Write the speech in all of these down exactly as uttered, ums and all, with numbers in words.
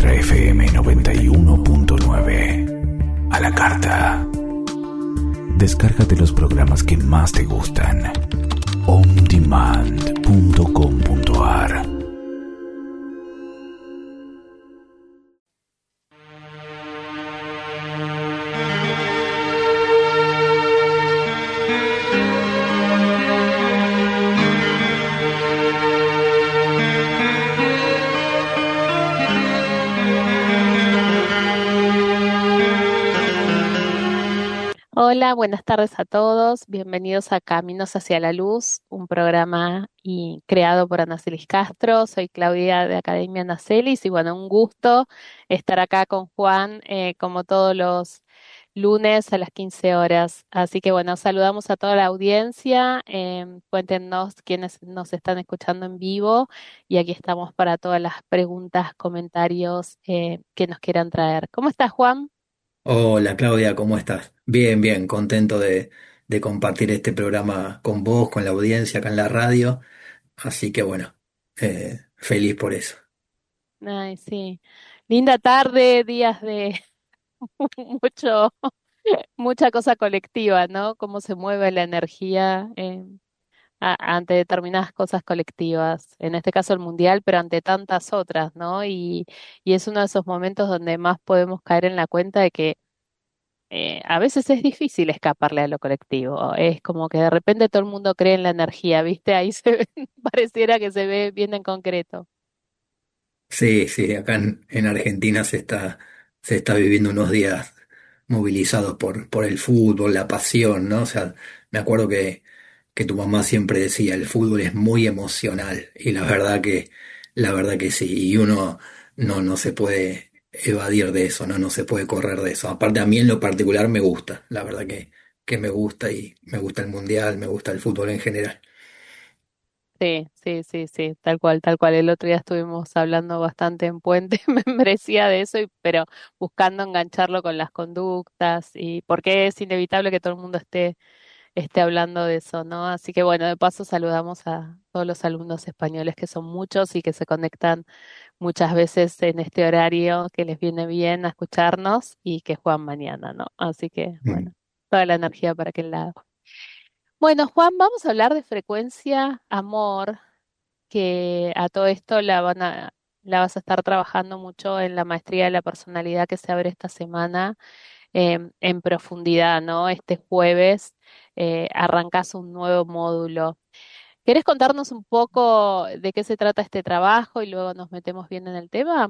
Ultra F M noventa y uno punto nueve. A la carta. Descárgate los programas que más te gustan. on demand punto com punto a r. Hola, buenas tardes a todos. Bienvenidos a Caminos hacia la Luz, un programa y creado por Anacelis Castro. Soy Claudia de Academia Anacelis y bueno, un gusto estar acá con Juan eh, como todos los lunes a las quince horas. Así que bueno, saludamos a toda la audiencia. Em, cuéntenos quiénes nos están escuchando en vivo y aquí estamos para todas las preguntas, comentarios eh, que nos quieran traer. ¿Cómo estás, Juan? Hola Claudia, ¿cómo estás? Bien, bien, contento de, de compartir este programa con vos, con la audiencia acá en la radio, así que bueno, eh, feliz por eso. Ay, sí. Linda tarde, días de mucho, mucha cosa colectiva, ¿no? Cómo se mueve la energía eh, a- ante determinadas cosas colectivas. En este caso el mundial, pero ante tantas otras, ¿no? Y, y es uno de esos momentos donde más podemos caer en la cuenta de que eh, a veces es difícil escaparle a lo colectivo. Es como que de repente todo el mundo cree en la energía, ¿viste? Ahí se ve, pareciera que se ve bien en concreto. Sí, sí, acá en, en Argentina se está, se está viviendo unos días movilizados por, por el fútbol, la pasión, ¿no? O sea, me acuerdo que, que tu mamá siempre decía, el fútbol es muy emocional, y la verdad que, la verdad que sí, y uno no, no se puede evadir de eso, ¿no? No se puede correr de eso. Aparte, a mí en lo particular me gusta, la verdad que, que me gusta, y me gusta el mundial, me gusta el fútbol en general. Sí, sí, sí, sí, tal cual, tal cual. El otro día estuvimos hablando bastante en Puente, me merecía de eso, y- pero buscando engancharlo con las conductas y porque es inevitable que todo el mundo esté, esté hablando de eso, ¿no? Así que bueno, de paso saludamos a todos los alumnos españoles que son muchos y que se conectan muchas veces en este horario que les viene bien a escucharnos y que juegan mañana, ¿no? Así que Mm. bueno, toda la energía para aquel lado. Bueno, Juan, vamos a hablar de frecuencia, amor, que a todo esto la van a, la vas a estar trabajando mucho en la maestría de la personalidad que se abre esta semana em, en profundidad, ¿no? Este jueves eh, arrancas un nuevo módulo. ¿Querés contarnos un poco de qué se trata este trabajo y luego nos metemos bien en el tema?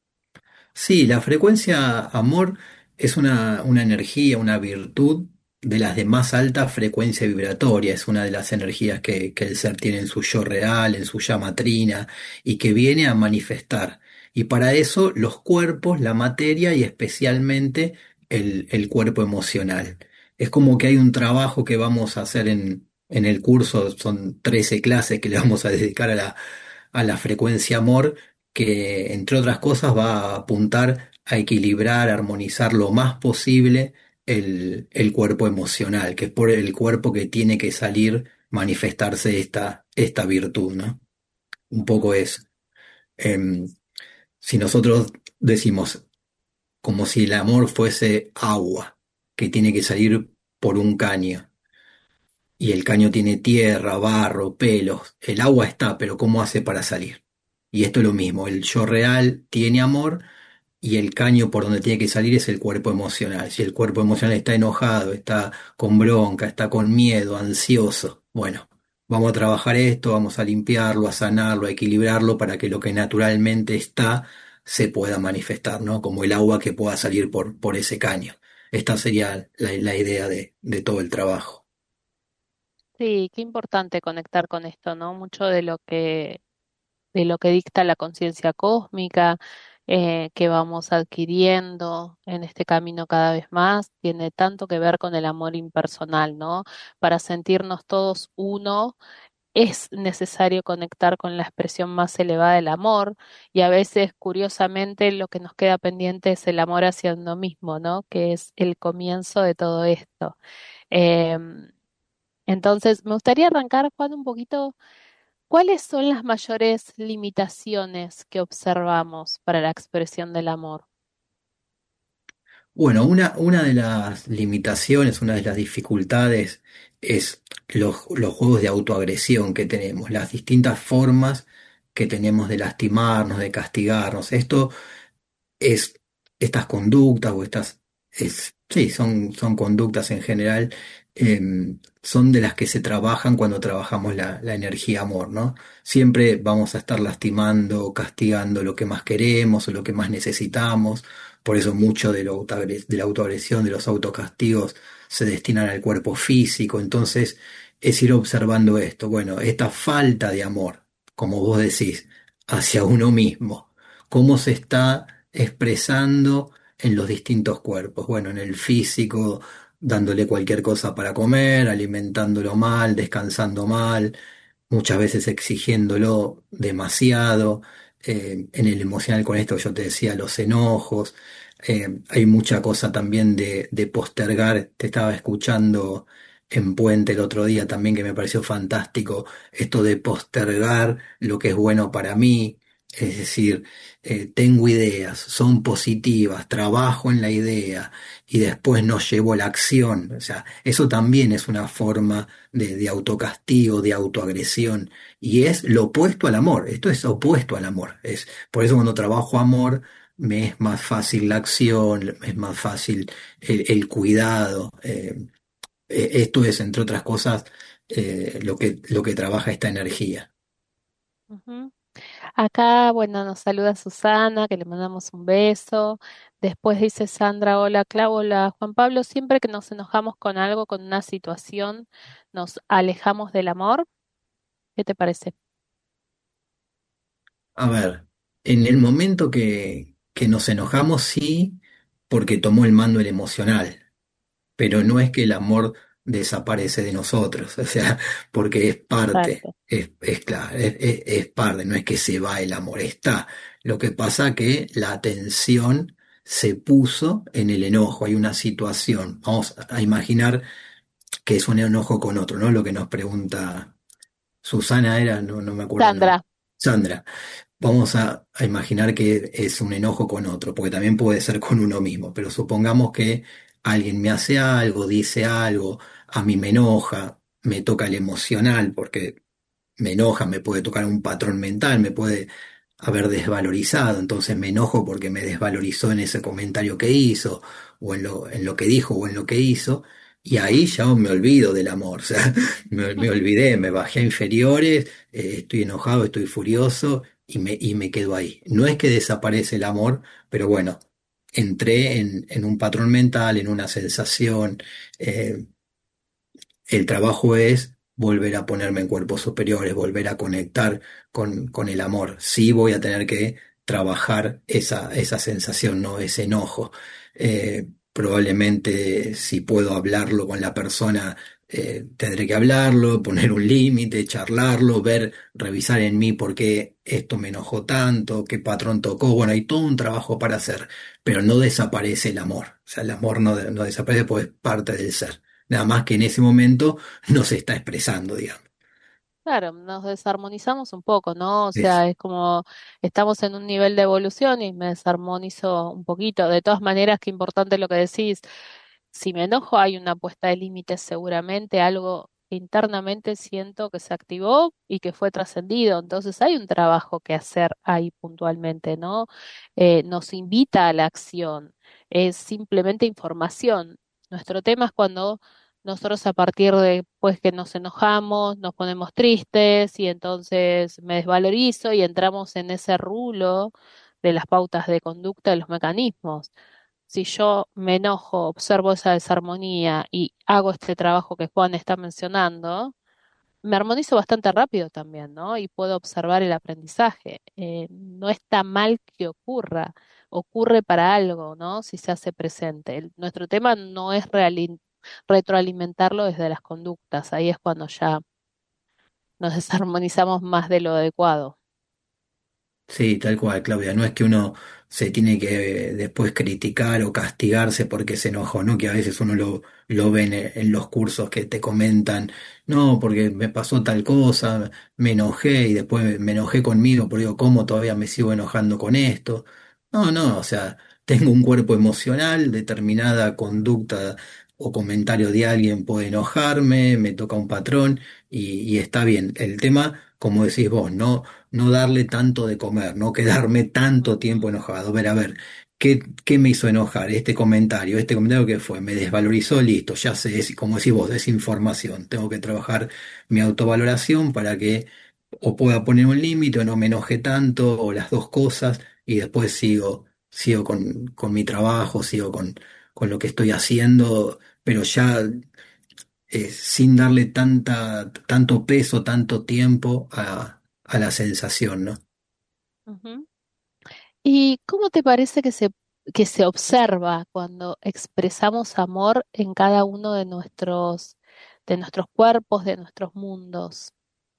Sí, la frecuencia amor es una, una energía, una virtud de las de más alta frecuencia vibratoria. Es una de las energías que, que el ser tiene en su yo real, en su llama trina, y que viene a manifestar. Y para eso los cuerpos, la materia y especialmente el, el cuerpo emocional. Es como que hay un trabajo que vamos a hacer en, en el curso, son trece clases que le vamos a dedicar a la, a la frecuencia amor, que entre otras cosas va a apuntar a equilibrar, a armonizar lo más posible el, el cuerpo emocional, que es por el cuerpo que tiene que salir, manifestarse esta, esta virtud, ¿no? Un poco eso. Em, si nosotros decimos como si el amor fuese agua, que tiene que salir por un caño, y el caño tiene tierra, barro, pelos, el agua está, pero ¿cómo hace para salir? Y esto es lo mismo, el yo real tiene amor, y el caño por donde tiene que salir es el cuerpo emocional. Si el cuerpo emocional está enojado, está con bronca, está con miedo, ansioso, bueno, vamos a trabajar esto, vamos a limpiarlo, a sanarlo, a equilibrarlo para que lo que naturalmente está se pueda manifestar, ¿no? Como el agua que pueda salir por, por ese caño. Esta sería la, la idea de, de todo el trabajo. Sí, qué importante conectar con esto, ¿no? Mucho de lo que de lo que dicta la conciencia cósmica eh, que vamos adquiriendo en este camino cada vez más, tiene tanto que ver con el amor impersonal, ¿no? Para sentirnos todos uno, es necesario conectar con la expresión más elevada del amor y a veces, curiosamente, lo que nos queda pendiente es el amor hacia uno mismo, ¿no? Que es el comienzo de todo esto. Em, entonces, me gustaría arrancar, Juan, un poquito ¿Cuáles son las mayores limitaciones que observamos para la expresión del amor? Bueno, una, una de las limitaciones, una de las dificultades es los, los juegos de autoagresión que tenemos, las distintas formas que tenemos de lastimarnos, de castigarnos. Esto es estas conductas o estas, es, sí, son, son conductas en general, em, son de las que se trabajan cuando trabajamos la, la energía amor, ¿no? Siempre vamos a estar lastimando, castigando lo que más queremos o lo que más necesitamos. Por eso mucho de, lo autoagres- de la autoagresión, de los autocastigos, se destinan al cuerpo físico. Entonces, es ir observando esto. Bueno, esta falta de amor, como vos decís, hacia uno mismo, cómo se está expresando en los distintos cuerpos. Bueno, en el físico, dándole cualquier cosa para comer, alimentándolo mal, descansando mal, muchas veces exigiéndolo demasiado. Eh, en el emocional con esto yo te decía, los enojos. Eh, hay mucha cosa también de, de postergar. Te estaba escuchando en Puente el otro día también que me pareció fantástico, esto de postergar lo que es bueno para mí. Es decir, eh, tengo ideas, son positivas, trabajo en la idea y después no llevo la acción. O sea, eso también es una forma de, de autocastigo, de autoagresión, y es lo opuesto al amor. Esto es opuesto al amor. Es, por eso cuando trabajo amor me es más fácil la acción, es más fácil el, el cuidado. Eh, eh, esto es, entre otras cosas, eh, lo que, lo que trabaja esta energía. Ujú. Acá, bueno, nos saluda Susana, que le mandamos un beso. Después dice Sandra, hola Clau, hola Juan Pablo, siempre que nos enojamos con algo, con una situación, nos alejamos del amor. ¿Qué te parece? A ver, en el momento que, que nos enojamos, sí, porque tomó el mando el emocional, pero no es que el amor desaparece de nosotros, o sea, porque es parte, Parte. es, es claro, es, es- es parte, no es que se va el amor, está. Lo que pasa que la atención se puso en el enojo, hay una situación, vamos a imaginar que es un enojo con otro, ¿no? Lo que nos pregunta Susana era, no, no me acuerdo el nombre. Sandra, Sandra. Vamos a, a imaginar que es un enojo con otro, porque también puede ser con uno mismo, pero supongamos que alguien me hace algo, dice algo, a mí me enoja, me toca el emocional, porque me enoja, me puede tocar un patrón mental, me puede haber desvalorizado, entonces me enojo porque me desvalorizó en ese comentario que hizo, o en lo, en lo que dijo, o en lo que hizo, y ahí ya me olvido del amor, o sea, me, me olvidé, me bajé a inferiores, eh, estoy enojado, estoy furioso, y me, y me quedo ahí. No es que desaparece el amor, pero bueno, entré en, en un patrón mental, en una sensación. eh, el trabajo es volver a ponerme en cuerpos superiores, volver a conectar con, con el amor. Sí voy a tener que trabajar esa, esa sensación, ¿no? Ese enojo. Eh, probablemente si puedo hablarlo con la persona, eh, tendré que hablarlo, poner un límite, charlarlo, ver, revisar en mí por qué esto me enojó tanto, qué patrón tocó. Bueno, hay todo un trabajo para hacer, pero no desaparece el amor. O sea, el amor no, no desaparece porque es parte del ser. Nada más que en ese momento no se está expresando, digamos. claro, nos desarmonizamos un poco, ¿no? O Eso. sea, es como estamos en un nivel de evolución y me desarmonizo un poquito. De todas maneras, qué importante lo que decís. Si me enojo, hay una puesta de límites, seguramente algo internamente siento que se activó y que fue trascendido. Entonces hay un trabajo que hacer ahí puntualmente, ¿no? Eh, nos invita a la acción, es simplemente información. Nuestro tema es cuando nosotros a partir de pues que nos enojamos, nos ponemos tristes y entonces me desvalorizo y entramos en ese rulo de las pautas de conducta de los mecanismos. Si yo me enojo, observo esa desarmonía y hago este trabajo que Juan está mencionando, me armonizo bastante rápido también, ¿no? Y puedo observar el aprendizaje. Eh, no está mal que ocurra, ocurre para algo, ¿no? Si se hace presente. El- nuestro tema no es reali- retroalimentarlo desde las conductas, ahí es cuando ya nos desarmonizamos más de lo adecuado. Sí, tal cual, Claudia. No es que uno se tiene que después criticar o castigarse porque se enojó, ¿no? Que a veces uno lo, lo ve en, en los cursos que te comentan, no, porque me pasó tal cosa, me enojé y después me enojé conmigo, porque digo, ¿cómo todavía me sigo enojando con esto? No, no, o sea, tengo un cuerpo emocional, determinada conducta o comentario de alguien puede enojarme, me toca un patrón y, y está bien. El tema, como decís vos, no, no darle tanto de comer, no quedarme tanto tiempo Ujú, enojado. Ver, a ver, ¿qué, qué me hizo enojar? Este comentario, este comentario que fue, me desvalorizó, listo, ya sé, es, como decís vos, es información. Tengo que trabajar mi autovaloración para que o pueda poner un límite o no me enoje tanto, o las dos cosas, y después sigo, sigo con, con mi trabajo, sigo con, con lo que estoy haciendo, pero ya eh, sin darle tanta, tanto peso, tanto tiempo a, a la sensación, ¿no? ujú. ¿Y cómo te parece que se, que se observa cuando expresamos amor en cada uno de nuestros, de nuestros cuerpos, de nuestros mundos?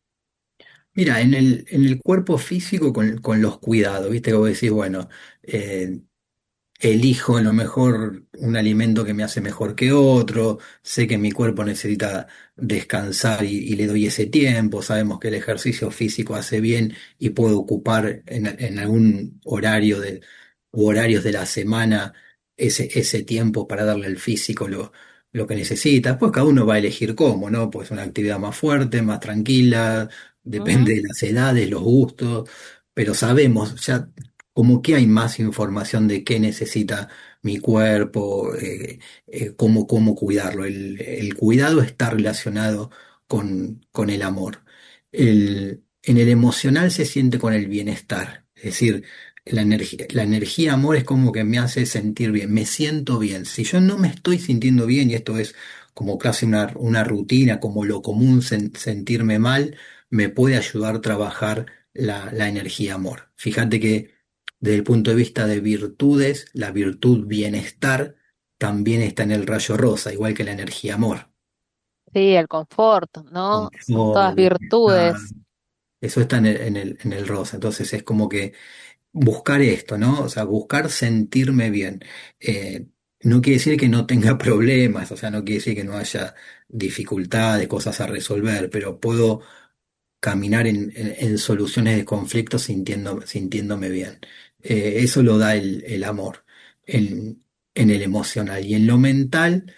Mira, en el, en el cuerpo físico con, con los cuidados, viste que vos decís, bueno, eh, elijo a lo mejor un alimento que me hace mejor que otro, sé que mi cuerpo necesita descansar y, y le doy ese tiempo, sabemos que el ejercicio físico hace bien y puedo ocupar en, en algún horario de, u horarios de la semana ese, ese tiempo para darle al físico lo, lo que necesita. Después cada uno va a elegir cómo, ¿no? Pues una actividad más fuerte, más tranquila, depende Ujú, de las edades, los gustos, pero sabemos ya como que hay más información de qué necesita mi cuerpo, eh, eh, cómo, cómo cuidarlo. El, el cuidado está relacionado con, con el amor. El, en el emocional se siente con el bienestar, es decir, la energía, la energía amor es como que me hace sentir bien, me siento bien. Si yo no me estoy sintiendo bien, y esto es como casi una, una rutina, como lo común sen- sentirme mal, me puede ayudar a trabajar la, la energía amor. Fíjate que desde el punto de vista de virtudes, la virtud bienestar también está en el rayo rosa, igual que la energía amor. sí, el confort, ¿no? Son todas Confort, bienestar, virtudes. eso está en el, en el, en el rosa. Entonces es como que buscar esto, ¿no? O sea, buscar sentirme bien. Eh, no quiere decir que no tenga problemas, o sea, no quiere decir que no haya dificultades, cosas a resolver, pero puedo caminar en, en- en soluciones de conflictos sintiendo, sintiéndome bien. Eh, eso lo da el, el amor en, en el emocional. Y en lo mental,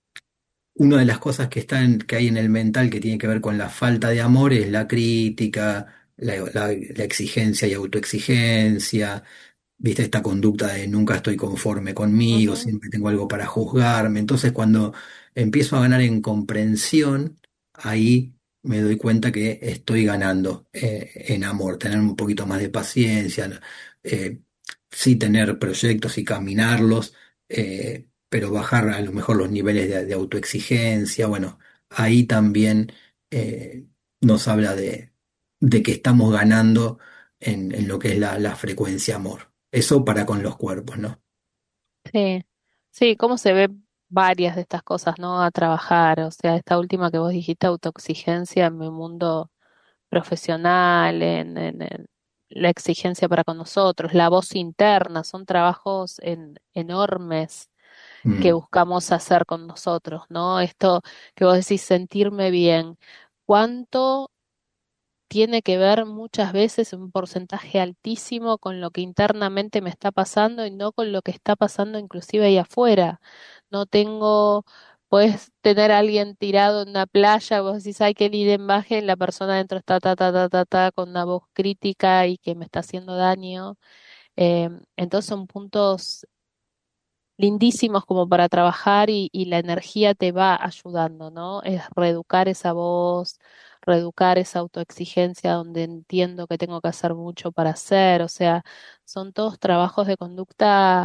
una de las cosas que están, que hay en el mental que tiene que ver con la falta de amor es la crítica, la, la- la exigencia y autoexigencia. ¿Viste? Esta conducta de nunca estoy conforme conmigo, Ujú, siempre tengo algo para juzgarme. Entonces, cuando empiezo a ganar en comprensión, ahí me doy cuenta que estoy ganando eh, en amor, tener un poquito más de paciencia, eh, sí tener proyectos y caminarlos, eh, pero bajar a lo mejor los niveles de, de autoexigencia. Bueno, ahí también eh, nos habla de, de que estamos ganando en, en lo que es la, la frecuencia amor. Eso para con los cuerpos, ¿no? sí, sí, cómo se ve varias de estas cosas, ¿no? A trabajar, o sea, esta última que vos dijiste, autoexigencia en mi mundo profesional, en, en- en la exigencia para con nosotros, la voz interna, son trabajos en- enormes que Mm. buscamos hacer con nosotros, ¿no? Esto que vos decís, sentirme bien. ¿Cuánto tiene que ver muchas veces un porcentaje altísimo con lo que internamente me está pasando y no con lo que está pasando inclusive ahí afuera? No tengo, puedes tener a alguien tirado en una playa, vos decís, ay, qué linda imagen, la persona adentro está ta, ta, ta, ta, ta, con una voz crítica y que me está haciendo daño. Eh, entonces son puntos lindísimos como para trabajar y, y la energía te va ayudando, ¿no? Es reeducar esa voz, reeducar esa autoexigencia donde entiendo que tengo que hacer mucho para hacer, o sea, son todos trabajos de conducta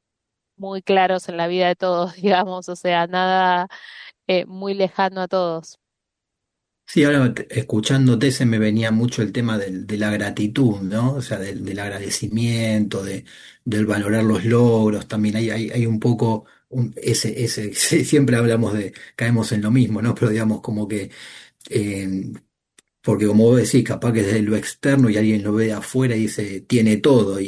muy claros en la vida de todos, digamos, o sea, nada eh, muy lejano a todos. Sí, ahora te- escuchándote se me venía mucho el tema del- de la gratitud, ¿no? O sea, del, del agradecimiento, de, del valorar los logros, también hay, hay, hay un poco un- ese, ese, sí, siempre hablamos de, caemos en lo mismo, ¿no? Pero digamos como que, eh, porque como vos decís, capaz que desde lo externo y alguien lo ve de afuera y dice, tiene todo,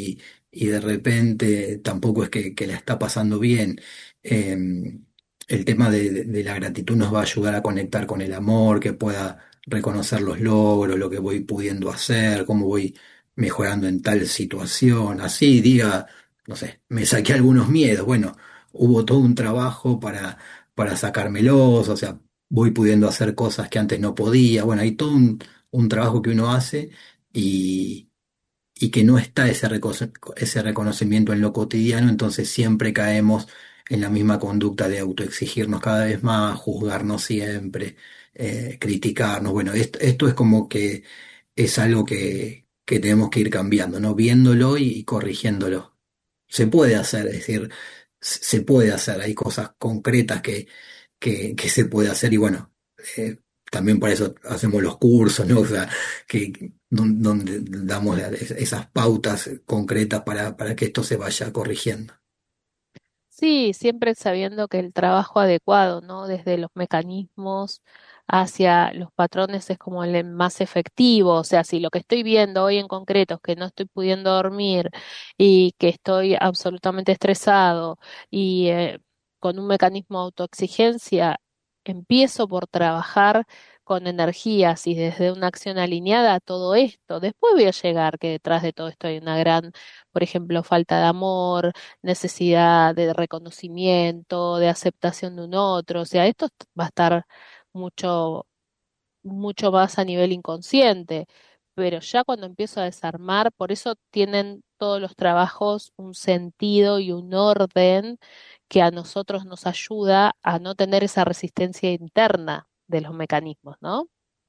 y de repente tampoco es que, que la está pasando bien. Eh, el tema de, de- de la gratitud nos va a ayudar a conectar con el amor, que pueda reconocer los logros, lo que voy pudiendo hacer, cómo voy mejorando en tal situación. Así diga, no sé, me saqué algunos miedos. Bueno, hubo todo un trabajo para, para sacármelos, o sea, voy pudiendo hacer cosas que antes no podía. Bueno, hay todo un, un trabajo que uno hace y, y que no está ese, reco- ese reconocimiento en lo cotidiano, entonces siempre caemos en la misma conducta de autoexigirnos cada vez más, juzgarnos siempre, eh, criticarnos. Bueno, esto, esto es como que es algo que, que tenemos que ir cambiando, ¿no? Viéndolo y, y corrigiéndolo. Se puede hacer, es decir, s- se puede hacer, hay cosas concretas que, que, que se puede hacer y bueno, eh, también por eso hacemos los cursos, ¿no? O sea, que, que- don- donde damos es- esas pautas concretas para, para que esto se vaya corrigiendo. Sí, siempre sabiendo que el trabajo adecuado, ¿no? Desde los mecanismos hacia los patrones es como el más efectivo. O sea, si lo que estoy viendo hoy en concreto es que no estoy pudiendo dormir y que estoy absolutamente estresado y eh, con un mecanismo de autoexigencia, empiezo por trabajar con energías y desde una acción alineada a todo esto. Después voy a llegar que detrás de todo esto hay una gran, por ejemplo, falta de amor, necesidad de reconocimiento, de aceptación de un otro. O sea, esto est- va a estar mucho, mucho más a nivel inconsciente. Pero ya cuando empiezo a desarmar, por eso tienen todos los trabajos un sentido y un orden que a nosotros nos ayuda a no tener esa resistencia interna de los mecanismos, ¿no?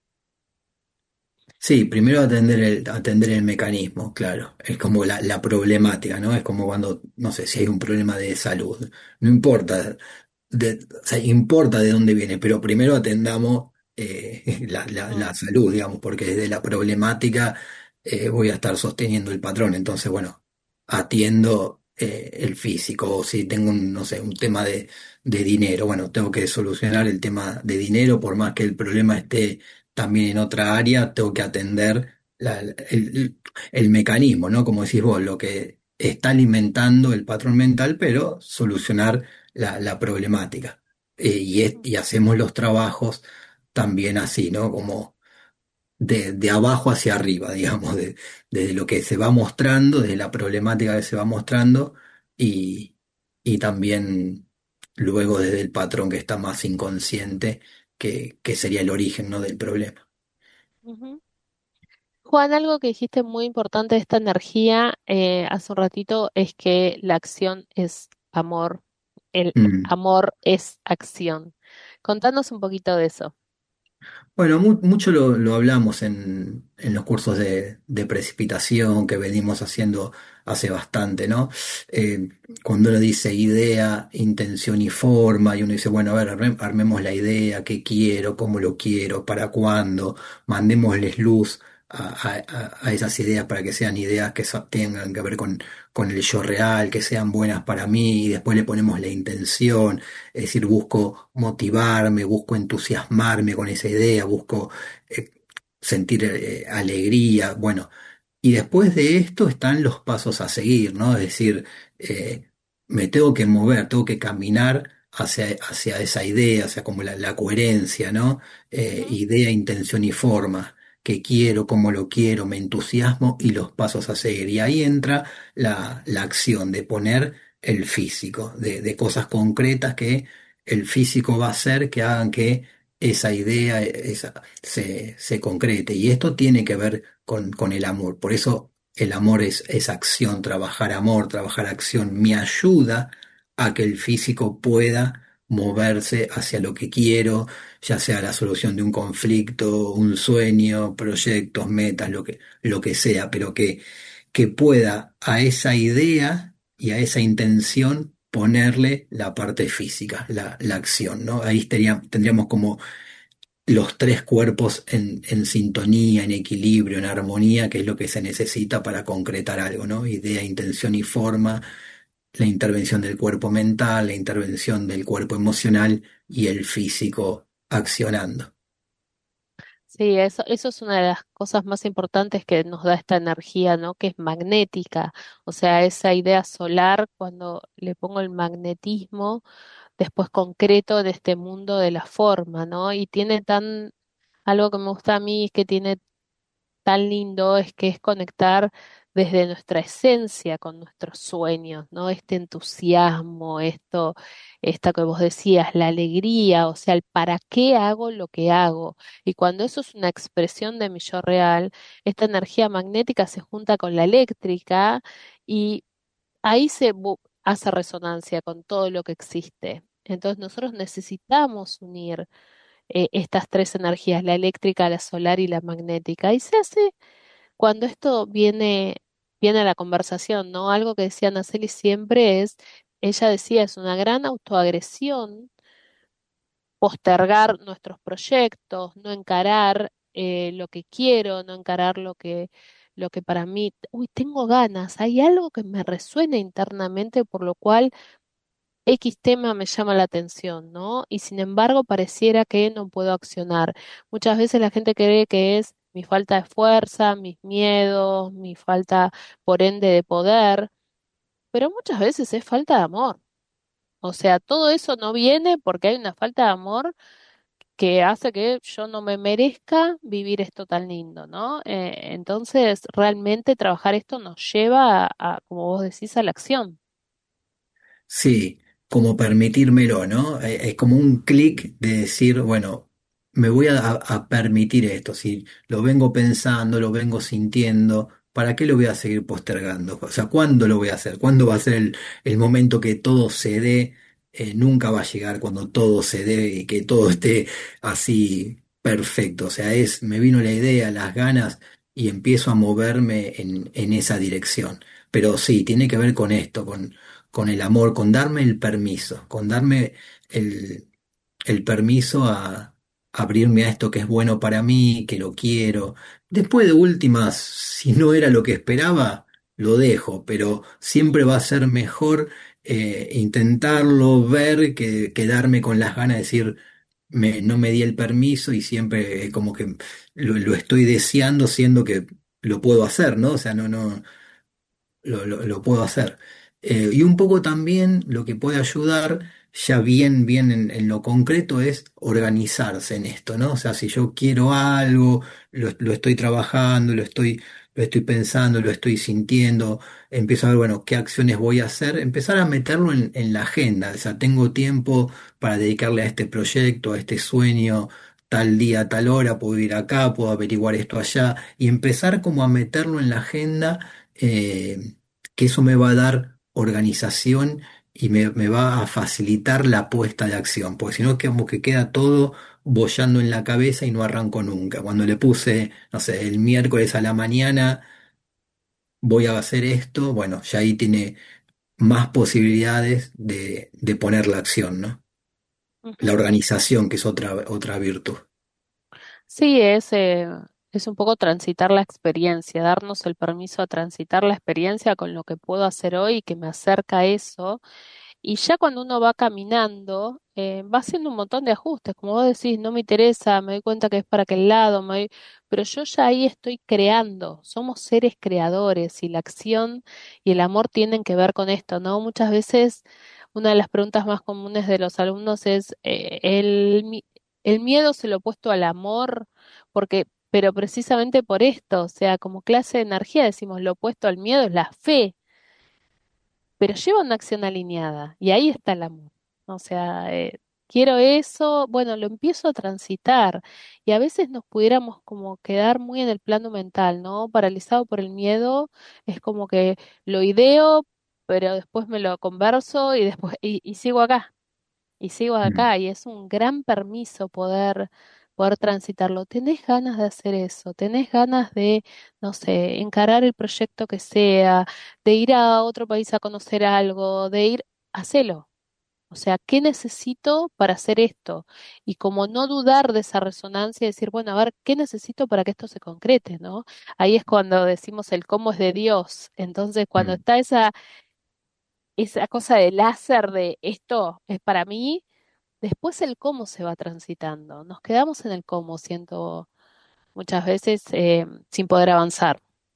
Sí, primero atender el, atender el mecanismo, claro. Es como la, la problemática, ¿no? Es como cuando, no sé, si hay un problema de salud. No importa, de, o sea, importa de dónde viene, pero primero atendamos eh, la, la, Mm, la salud, digamos, porque desde la problemática eh, voy a estar sosteniendo el patrón. Entonces, bueno, atiendo eh, el físico. O si tengo un, no sé, un tema de, de dinero, bueno, tengo que solucionar el tema de dinero, por más que el problema esté también en otra área, tengo que atender la- el, el- el mecanismo, ¿no? Como decís vos, lo que está alimentando el patrón mental, pero solucionar la, la problemática. Eh, y, es- mm, y hacemos los trabajos también así, ¿no? Como de, de abajo hacia arriba, digamos, de, desde lo que se va mostrando, desde la problemática que se va mostrando y, y también luego desde el patrón que está más inconsciente, que, que sería el origen, ¿no? del problema. ujú. Juan, algo que dijiste muy importante de esta energía eh, hace un ratito es que la acción es amor, el Mm. amor es acción. Contanos un poquito de eso. Bueno, mu- mucho lo, lo hablamos en, en los cursos de, de precipitación que venimos haciendo hace bastante, ¿no? Eh, cuando uno dice idea, intención y forma, y uno dice, bueno, a ver, arme- armemos la idea, qué quiero, cómo lo quiero, para cuándo, mandémosles luz a, a- a- a esas ideas para que sean ideas que so- tengan que ver con, con el yo real, que sean buenas para mí, y después le ponemos la intención. Es decir, busco motivarme, busco entusiasmarme con esa idea, busco eh, sentir eh, alegría. Bueno, y después de esto están los pasos a seguir, ¿no? Es decir, eh, me tengo que mover, tengo que caminar hacia, hacia esa idea, hacia como la, la coherencia, ¿no? Eh, Ujú, idea, intención y forma. Que quiero, cómo lo quiero, me entusiasmo y los pasos a seguir. Y ahí entra la, la acción de poner el físico, de, de cosas concretas que el físico va a hacer que hagan que esa idea esa, se, se concrete. Y esto tiene que ver con, con el amor. Por eso el amor es, es acción, trabajar amor, trabajar acción, me ayuda a que el físico pueda moverse hacia lo que quiero, ya sea la solución de un conflicto, un sueño, proyectos, metas, lo que, lo que sea, pero que que pueda a esa idea y a esa intención ponerle la parte física, la, la acción, ¿no? Ahí estaría- tendríamos como los tres cuerpos en, en sintonía, en equilibrio, en armonía, que es lo que se necesita para concretar algo, ¿no? Idea, intención y forma, la intervención del cuerpo mental, la intervención del cuerpo emocional y el físico accionando. Sí, eso, eso es una de las cosas más importantes que nos da esta energía, ¿no? Que es magnética. O sea, esa idea solar, cuando le pongo el magnetismo, después concreto en este mundo de la forma, ¿no? Y tiene tan, algo que me gusta a mí es que tiene tan lindo es que es conectar desde nuestra esencia con nuestros sueños, ¿no? Este entusiasmo, esto, esta que vos decías, la alegría, o sea, el para qué hago lo que hago. Y cuando eso es una expresión de mi yo real, esta energía magnética se junta con la eléctrica y ahí se bu- hace resonancia con todo lo que existe. Entonces nosotros necesitamos unir eh, estas tres energías, la eléctrica, la solar y la magnética. Y se hace cuando esto viene, viene a la conversación, ¿no? Algo que decía Naceli siempre es, ella decía, es una gran autoagresión postergar nuestros proyectos, no encarar eh, lo que quiero, no encarar lo que, lo que para mí, uy, tengo ganas, hay algo que me resuena internamente por lo cual X tema me llama la atención, ¿no? Y sin embargo pareciera que no puedo accionar. Muchas veces la gente cree que es mi falta de fuerza, mis miedos, mi falta, por ende, de poder, pero muchas veces es falta de amor. O sea, todo eso no viene porque hay una falta de amor que hace que yo no me merezca vivir esto tan lindo, ¿no? Eh, entonces, realmente trabajar esto nos lleva a, a, como vos decís, a la acción. Sí, como permitírmelo, ¿no? Eh, Es como un clic de decir, bueno, me voy a, a permitir esto. Si lo vengo pensando, lo vengo sintiendo, ¿para qué lo voy a seguir postergando? O sea, ¿cuándo lo voy a hacer? ¿Cuándo va a ser el, el momento que todo se dé? Eh, nunca va a llegar cuando todo se dé y que todo esté así perfecto. O sea, es, me vino la idea, las ganas y empiezo a moverme en, en esa dirección. Pero sí, tiene que ver con esto, con el amor, con darme el permiso, con darme el, el permiso a abrirme a esto que es bueno para mí, que lo quiero. Después de últimas, si no era lo que esperaba, lo dejo, pero siempre va a ser mejor eh, intentarlo, ver, que quedarme con las ganas de decir, me, no me di el permiso y siempre eh, como que lo, lo estoy deseando, siendo que lo puedo hacer, ¿no? O sea, no, no lo, lo- lo puedo hacer. Eh, y un poco también lo que puede ayudar, ya bien, bien en, en lo concreto, es organizarse en esto, ¿no? O sea, si yo quiero algo, lo, lo estoy trabajando, lo estoy, lo estoy pensando, lo estoy sintiendo, empiezo a ver, bueno, qué acciones voy a hacer, empezar a meterlo en, en la agenda. O sea, tengo tiempo para dedicarle a este proyecto, a este sueño. Tal día, tal hora, puedo ir acá, puedo averiguar esto allá, y empezar como a meterlo en la agenda, eh, que eso me va a dar organización y me, me va a facilitar la puesta de acción, porque si no, como que queda todo boyando en la cabeza y no arranco nunca. Cuando le puse, no sé, el miércoles a la mañana voy a hacer esto, bueno, ya ahí tiene más posibilidades de, de poner la acción, ¿no? La Ujú. organización, que es otra, otra virtud. Sí, es, eh, es un poco transitar la experiencia, darnos el permiso a transitar la experiencia con lo que puedo hacer hoy y que me acerca a eso. Y ya cuando uno va caminando, eh, va haciendo un montón de ajustes. Como vos decís, no me interesa, me doy cuenta que es para aquel lado, me doy- pero yo ya ahí estoy creando. Somos seres creadores y la acción y el amor tienen que ver con esto, ¿no? Muchas veces una de las preguntas más comunes de los alumnos es, eh, el, mi- el miedo se lo opuesto al amor, porque, pero precisamente por esto, o sea, como clase de energía decimos lo opuesto al miedo es la fe, pero lleva una acción alineada y ahí está el amor. O sea, eh, quiero eso, bueno, lo empiezo a transitar y a veces nos pudiéramos como quedar muy en el plano mental, ¿no? Paralizado por el miedo, es como que lo ideo, pero después me lo converso y después y, y sigo acá y sigo Mm. acá y es un gran permiso poder poder transitarlo. ¿Tenés ganas de hacer eso? ¿Tenés ganas de, no sé, encarar el proyecto que sea, de ir a otro país a conocer algo, de ir, hacelo? O sea, ¿qué necesito para hacer esto? Y como no dudar de esa resonancia y decir, bueno, a ver, ¿qué necesito para que esto se concrete, ¿no? Ahí es cuando decimos el cómo es de Dios. Entonces, cuando Mm. está esa, esa cosa de láser de esto es para mí, después el cómo se va transitando. Nos quedamos en el cómo, siento. muchas veces eh, sin poder avanzar.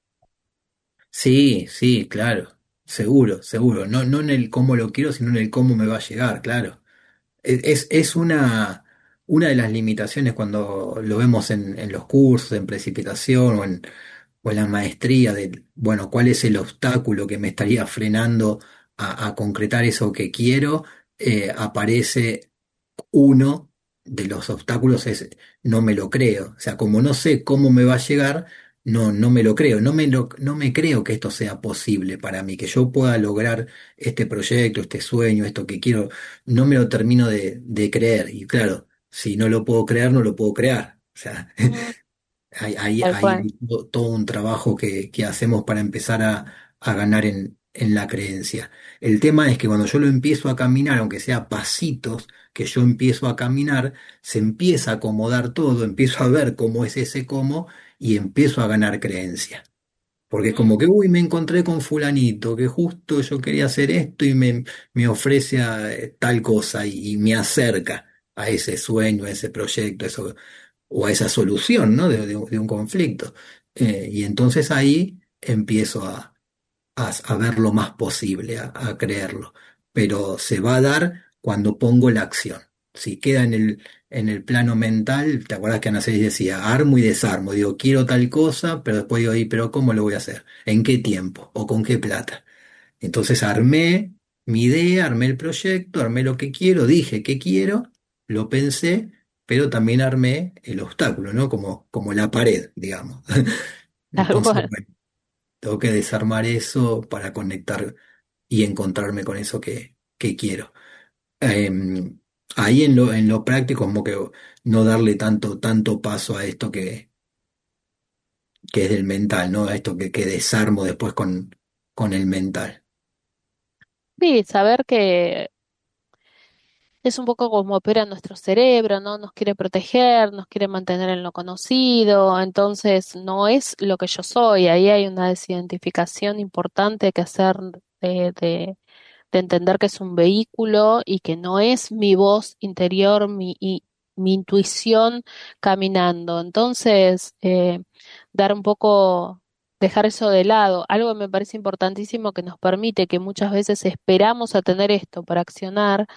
Sí, sí, claro, seguro, seguro. No, no en el cómo lo quiero, sino en el cómo me va a llegar, claro. Es, es es una, una de las limitaciones cuando lo vemos en, en los cursos, en precipitación o en, o en la maestría de, bueno, cuál es el obstáculo que me estaría frenando a, a concretar eso que quiero. Eh, aparece uno de los obstáculos es no me lo creo. O sea, como no sé cómo me va a llegar, no, no me lo creo. No me lo, no me creo que esto sea posible para mí, que yo pueda lograr este proyecto, este sueño, esto que quiero. No me lo termino de, de creer. Y claro, si no lo puedo creer, no lo puedo crear. O sea, Ujú, hay, hay, tal hay cual. to- todo un trabajo que, que hacemos para empezar a, a ganar en, en la creencia. El tema es que cuando yo lo empiezo a caminar, aunque sea pasitos, que yo empiezo a caminar, se empieza a acomodar todo, empiezo a ver cómo es ese cómo y empiezo a ganar creencia. Porque es como que, Ujú. uy, me encontré con fulanito, que justo yo quería hacer esto y me, me ofrece a, eh, tal cosa y, y me acerca a ese sueño, a ese proyecto, eso, o a esa solución, ¿no? De, de un de un conflicto. Eh, y entonces ahí empiezo a, a, a ver lo más posible, a, a creerlo. Pero se va a dar cuando pongo la acción. Si queda en el, en el plano mental, ¿te acuerdas que Ana Celis decía, armo y desarmo? Digo, quiero tal cosa, pero después digo, "Y, pero ¿cómo lo voy a hacer? ¿En qué tiempo? ¿O con qué plata?" Entonces armé mi idea, armé el proyecto, armé lo que quiero, dije qué quiero, lo pensé, pero también armé el obstáculo, ¿no? Como, como la pared, digamos. Tal Entonces, cual. bueno, tengo que desarmar eso para conectar y encontrarme con eso que, que quiero. Em, Ahí en lo, en lo práctico, como que no darle tanto, tanto paso a esto que, que es del mental, ¿no? A esto que, que desarmo después con, con el mental. Sí, saber que es un poco como opera nuestro cerebro, ¿no? Nos quiere proteger, nos quiere mantener en lo conocido, entonces no es lo que yo soy. Ahí hay una desidentificación importante que hacer de, de, de entender que es un vehículo y que no es mi voz interior, mi, y, mi intuición caminando. Entonces, eh, dar un poco, dejar eso de lado. Algo que me parece importantísimo que nos permite que muchas veces esperamos a tener esto para accionar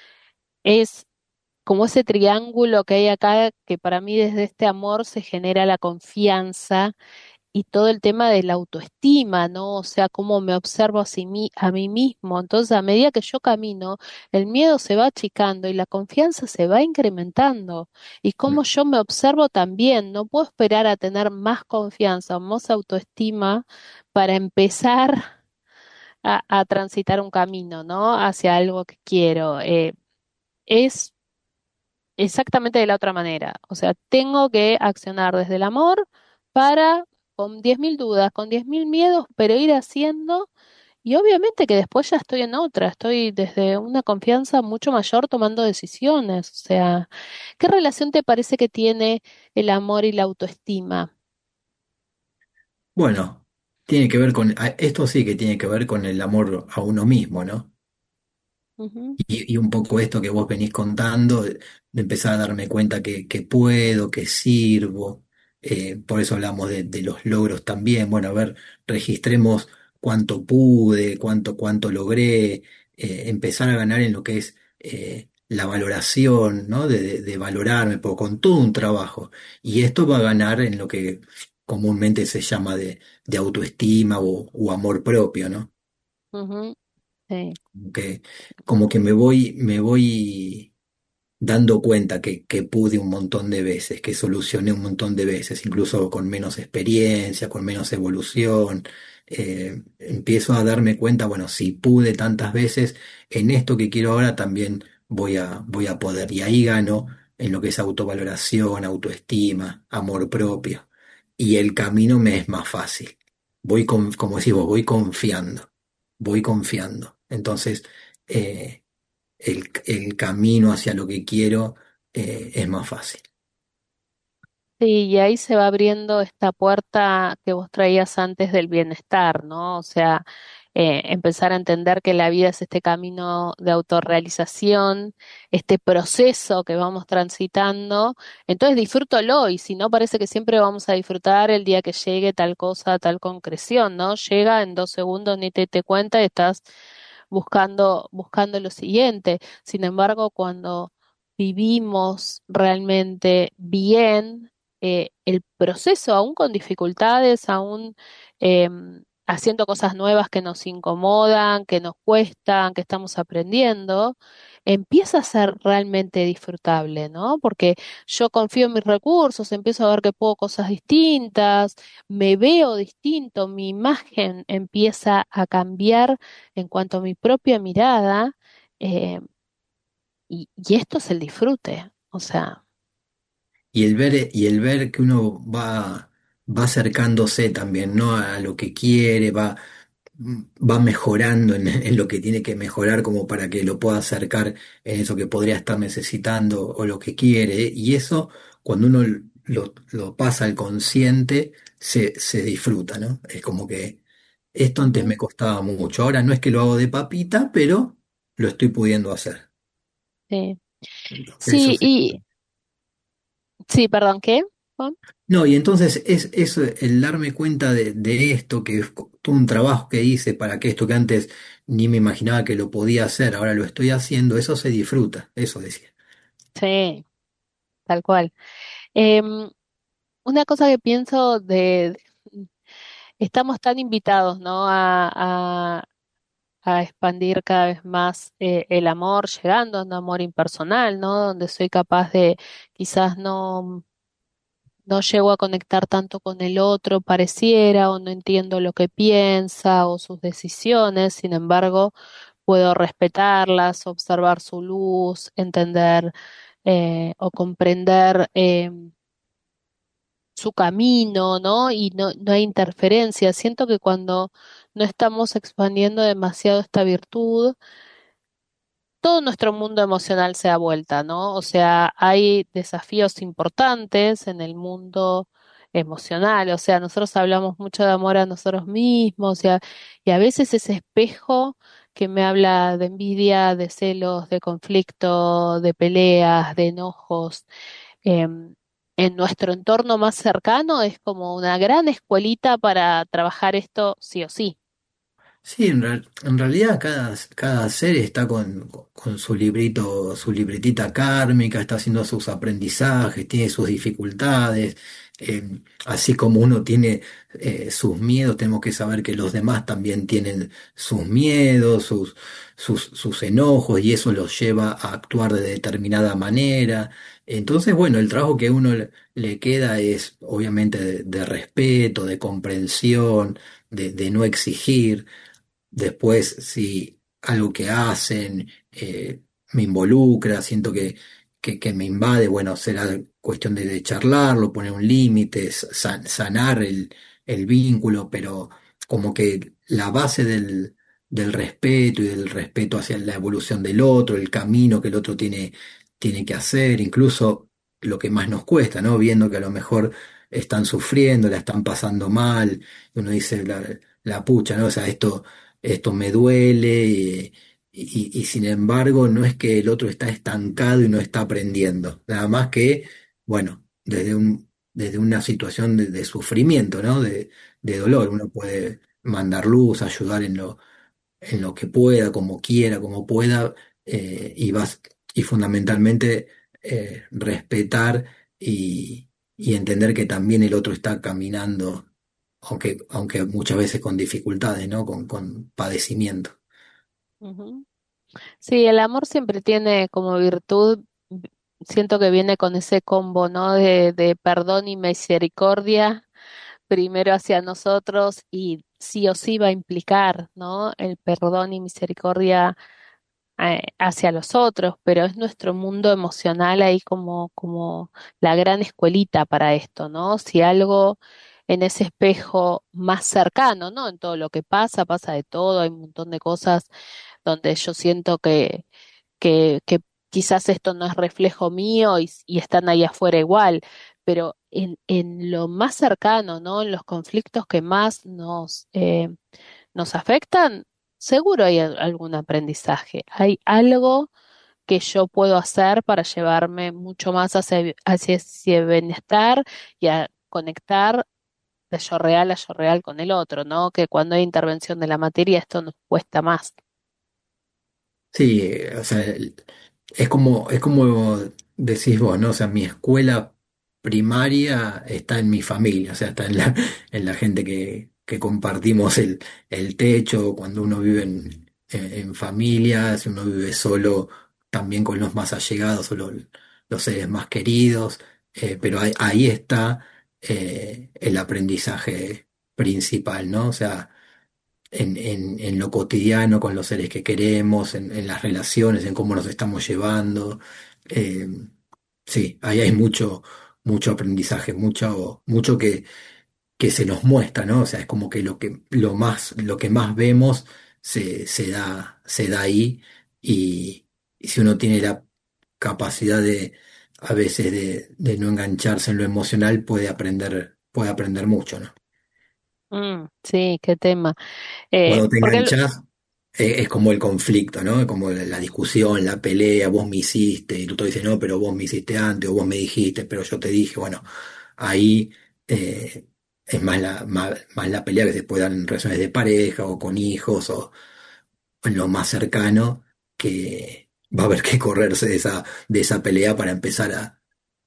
es como ese triángulo que hay acá, que para mí desde este amor se genera la confianza y todo el tema de la autoestima, ¿no? O sea, cómo me observo a, sí mi- a mí mismo. Entonces, a medida que yo camino, el miedo se va achicando y la confianza se va incrementando. Y cómo yo me observo también, no puedo esperar a tener más confianza o más autoestima para empezar a, a transitar un camino, ¿no? Hacia algo que quiero. Eh, es exactamente de la otra manera. O sea, tengo que accionar desde el amor para, con diez mil dudas, con diez mil miedos, pero ir haciendo. Y obviamente que después ya estoy en otra, estoy desde una confianza mucho mayor tomando decisiones. O sea, ¿qué relación te parece que tiene el amor y la autoestima? Bueno, tiene que ver con, a- esto sí que tiene que ver con el amor a uno mismo, ¿no? Ujú, Y, y un poco esto que vos venís contando, de, de empezar a darme cuenta que, que puedo, que sirvo, eh, por eso hablamos de, de los logros también. Bueno, a ver, registremos cuánto pude, cuánto, cuánto logré, eh, empezar a ganar en lo que es eh, la valoración, ¿no? De, de, de valorarme, pero con todo un trabajo. Y esto va a ganar en lo que comúnmente se llama de, de autoestima o, o amor propio, ¿no? ujú, sí. Como que, como que me voy, me voy dando cuenta que, que pude un montón de veces, que solucioné un montón de veces, incluso con menos experiencia, con menos evolución. Eh, empiezo a darme cuenta, bueno, si pude tantas veces, en esto que quiero ahora también voy a, voy a poder. Y ahí gano en lo que es autovaloración, autoestima, amor propio. Y el camino me es más fácil. Voy con, como decís vos, voy confiando, voy confiando. Entonces, eh, el, el camino hacia lo que quiero eh, es más fácil. Sí, y ahí se va abriendo esta puerta que vos traías antes del bienestar, ¿no? O sea, eh, empezar a entender que la vida es este camino de autorrealización, este proceso que vamos transitando, entonces disfrútalo y si no parece que siempre vamos a disfrutar el día que llegue tal cosa, tal concreción, ¿no? Llega en dos segundos, ni te, te cuenta y estás buscando, buscando lo siguiente. Sin embargo, cuando vivimos realmente bien, eh, el proceso, aún con dificultades, aún em, haciendo cosas nuevas que nos incomodan, que nos cuestan, que estamos aprendiendo, empieza a ser realmente disfrutable, ¿no? Porque yo confío en mis recursos, empiezo a ver que puedo cosas distintas, me veo distinto, mi imagen empieza a cambiar en cuanto a mi propia mirada, eh, y, y esto es el disfrute, o sea, Y el ver, y el ver que uno va, va acercándose también, ¿no? A lo que quiere, va, va mejorando en, en lo que tiene que mejorar como para que lo pueda acercar en eso que podría estar necesitando o lo que quiere. Y eso, cuando uno lo, lo pasa al consciente, se, se disfruta, ¿no? Es como que esto antes ujú, me costaba mucho. Ahora no es que lo hago de papita, pero lo estoy pudiendo hacer. sí. Eso Sí, sí. y sí, perdón, ¿qué? Juan? No, y entonces es, es el darme cuenta de, de esto, que es co- todo un trabajo que hice para que esto que antes ni me imaginaba que lo podía hacer, ahora lo estoy haciendo, eso se disfruta, eso decía. Sí, tal cual. Em, una cosa que pienso de, estamos tan invitados, ¿no? A, a, a expandir cada vez más eh, el amor, llegando a un amor impersonal, ¿no? Donde soy capaz de, quizás no, no llego a conectar tanto con el otro, pareciera, o no entiendo lo que piensa o sus decisiones, sin embargo, puedo respetarlas, observar su luz, entender eh, o comprender eh, su camino, ¿no? Y no, no hay interferencia. Siento que cuando no estamos expandiendo demasiado esta virtud, todo nuestro mundo emocional se da vuelta, ¿no? O sea, hay desafíos importantes en el mundo emocional, o sea, nosotros hablamos mucho de amor a nosotros mismos, o sea, y a veces ese espejo que me habla de envidia, de celos, de conflicto, de peleas, de enojos, em, en nuestro entorno más cercano es como una gran escuelita para trabajar esto sí o sí. Sí, en, real- en realidad cada, cada ser está con, con su librito, su libretita kármica, está haciendo sus aprendizajes, tiene sus dificultades, eh, así como uno tiene eh, sus miedos, tenemos que saber que los demás también tienen sus miedos, sus, sus, sus enojos, y eso los lleva a actuar de determinada manera. Entonces, bueno, el trabajo que a uno le, le queda es obviamente de, de respeto, de comprensión, de de no exigir. Después, si algo que hacen eh, me involucra, siento que, que, que me invade, bueno, será cuestión de, de charlarlo, poner un límite, san- sanar el, el vínculo, pero como que la base del, del respeto y del respeto hacia la evolución del otro, el camino que el otro tiene, tiene que hacer, incluso lo que más nos cuesta, ¿no? Viendo que a lo mejor están sufriendo, la están pasando mal, uno dice la, la pucha, ¿no? O sea, esto esto me duele y, y- y sin embargo no es que el otro está estancado y no está aprendiendo, nada más que, bueno, desde un, desde una situación de, de sufrimiento, ¿no? De, de dolor, uno puede mandar luz, ayudar en lo, en lo que pueda, como quiera, como pueda, eh, y vas, y fundamentalmente eh, respetar y, y entender que también el otro está caminando, aunque, aunque muchas veces con dificultades, ¿no? Con, con padecimiento. Ujú. Sí, el amor siempre tiene como virtud, v- siento que viene con ese combo, ¿no? De, de perdón y misericordia, primero hacia nosotros y sí o sí va a implicar, ¿no? El perdón y misericordia eh, hacia los otros, pero es nuestro mundo emocional ahí como, como la gran escuelita para esto, ¿no? Si algo en ese espejo más cercano, ¿no? En todo lo que pasa, pasa de todo, hay un montón de cosas donde yo siento que, que, que quizás esto no es reflejo mío y, y están ahí afuera igual, pero en, en lo más cercano, ¿no? En los conflictos que más nos, eh, nos afectan, seguro hay al- algún aprendizaje. Hay algo que yo puedo hacer para llevarme mucho más hacia, hacia ese bienestar y a conectar de yo real a yo real con el otro, ¿no? Que cuando hay intervención de la materia esto nos cuesta más. Sí, o sea, es como, es como decís vos, ¿no? O sea, mi escuela primaria está en mi familia, o sea, está en la, en la gente que, que compartimos el, el techo, cuando uno vive en, en, en familia, si uno vive solo, también con los más allegados o los, los seres más queridos, eh, pero ahí, ahí está eh, el aprendizaje principal, ¿no? O sea, en, en, en lo cotidiano, con los seres que queremos, en, en las relaciones, en cómo nos estamos llevando. Eh, sí, ahí hay mucho, mucho aprendizaje, mucho, mucho que, que se nos muestra, ¿no? O sea, es como que lo que, lo más, lo que más vemos se, se da, se da ahí y, y si uno tiene la capacidad de, a veces de, de no engancharse en lo emocional, puede aprender, puede aprender mucho, ¿no? Mm, sí, qué tema. Eh, Cuando te porque el- enganchas, eh, es como el conflicto, ¿no? Es como la, la discusión, la pelea, vos me hiciste, y tú te dices, no, pero vos me hiciste antes, o vos me dijiste, pero yo te dije, bueno, ahí eh, es más la, más, más la pelea que se puede dar en relaciones de pareja, o con hijos, o en lo más cercano, que va a haber que correrse de esa, de esa pelea para empezar a,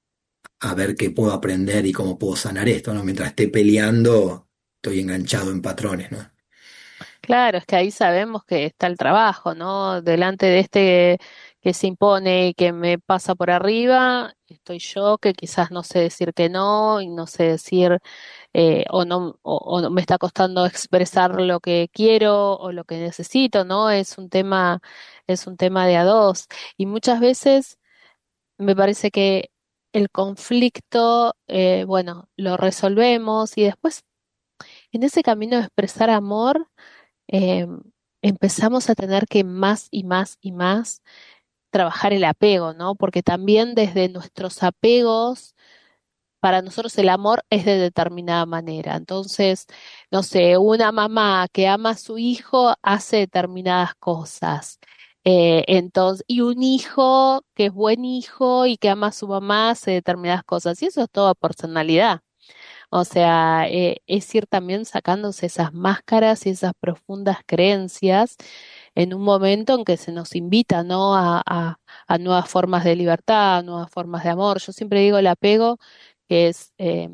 a ver qué puedo aprender y cómo puedo sanar esto, ¿no? Mientras esté peleando, estoy enganchado en patrones, ¿no? claro, es que ahí sabemos que está el trabajo, ¿no? Delante de este que se impone y que me pasa por arriba, estoy yo que quizás no sé decir que no y no sé decir eh, o no o, o no me está costando expresar lo que quiero o lo que necesito, ¿no? Es un tema es un tema de a dos y muchas veces me parece que el conflicto, eh, bueno, lo resolvemos y después en ese camino de expresar amor eh, empezamos a tener que más y más y más trabajar el apego, ¿no? Porque también desde nuestros apegos, para nosotros el amor es de determinada manera. Entonces, no sé, una mamá que ama a su hijo hace determinadas cosas. Eh, entonces, y un hijo que es buen hijo y que ama a su mamá hace determinadas cosas. Y eso es toda personalidad. O sea, eh, es ir también sacándose esas máscaras y esas profundas creencias en un momento en que se nos invita, ¿no? A, a, a nuevas formas de libertad, a nuevas formas de amor. Yo siempre digo el apego, que es eh,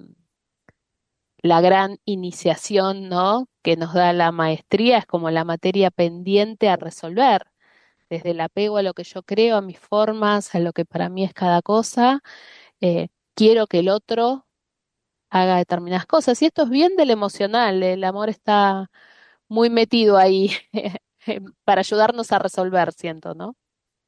la gran iniciación, ¿no? Que nos da la maestría, es como la materia pendiente a resolver. Desde el apego a lo que yo creo, a mis formas, a lo que para mí es cada cosa, eh, quiero que el otro haga determinadas cosas. Y esto es bien del emocional, el amor está muy metido ahí para ayudarnos a resolver, siento, ¿no?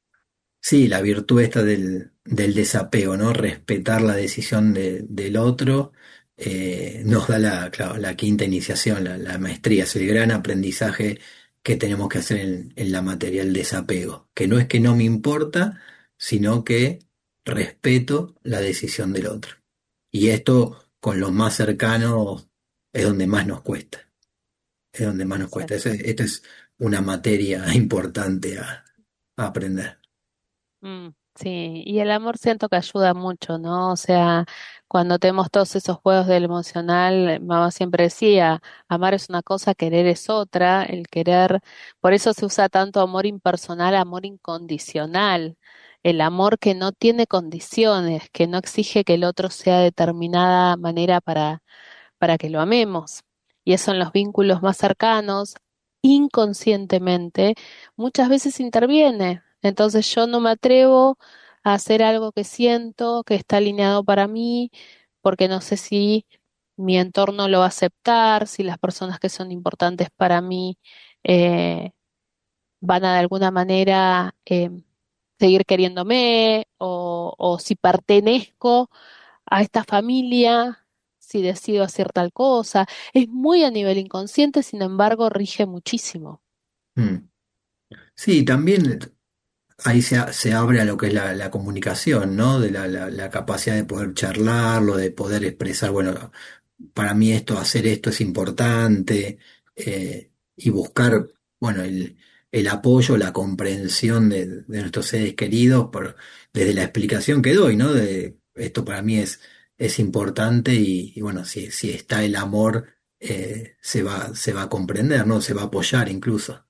Sí, la virtud esta del, del desapego, ¿no? Respetar la decisión de- del otro, eh, nos da la, claro, la quinta iniciación, la, la maestría, es el gran aprendizaje que tenemos que hacer en, en la materia, el desapego, que no es que no me importa, sino que respeto la decisión del otro. Y esto con los más cercanos es donde más nos cuesta, es donde más nos cuesta. Exacto. Ese- Esta es una materia importante a a aprender. Mm, sí, y el amor siento que ayuda mucho, ¿no? O sea, cuando tenemos todos esos juegos del emocional, mamá siempre decía, amar es una cosa, querer es otra, el querer, por eso se usa tanto amor impersonal, amor incondicional, el amor que no tiene condiciones, que no exige que el otro sea de determinada manera para, para que lo amemos. Y eso en los vínculos más cercanos, inconscientemente, muchas veces interviene. Entonces yo no me atrevo a hacer algo que siento, que está alineado para mí, porque no sé si mi entorno lo va a aceptar, si las personas que son importantes para mí eh, van a de alguna manera eh, seguir queriéndome o, o si pertenezco a esta familia, si decido hacer tal cosa. Es muy a nivel inconsciente, sin embargo, rige muchísimo. Mm. Sí, también ahí se, a- se abre a lo que es la, la comunicación, ¿no? De la, la- la capacidad de poder charlarlo, de poder expresar, bueno, para mí esto, hacer esto es importante. eh, y buscar, bueno, el, el apoyo, la comprensión de, de nuestros seres queridos por, desde la explicación que doy, ¿no? De esto para mí es, es importante y, y bueno, si, si está el amor, eh, se va, se va a comprender, ¿no? Se va a apoyar incluso.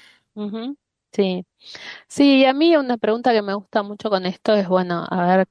Ujú. Sí, sí, a mí una pregunta que me gusta mucho con esto es, bueno, a ver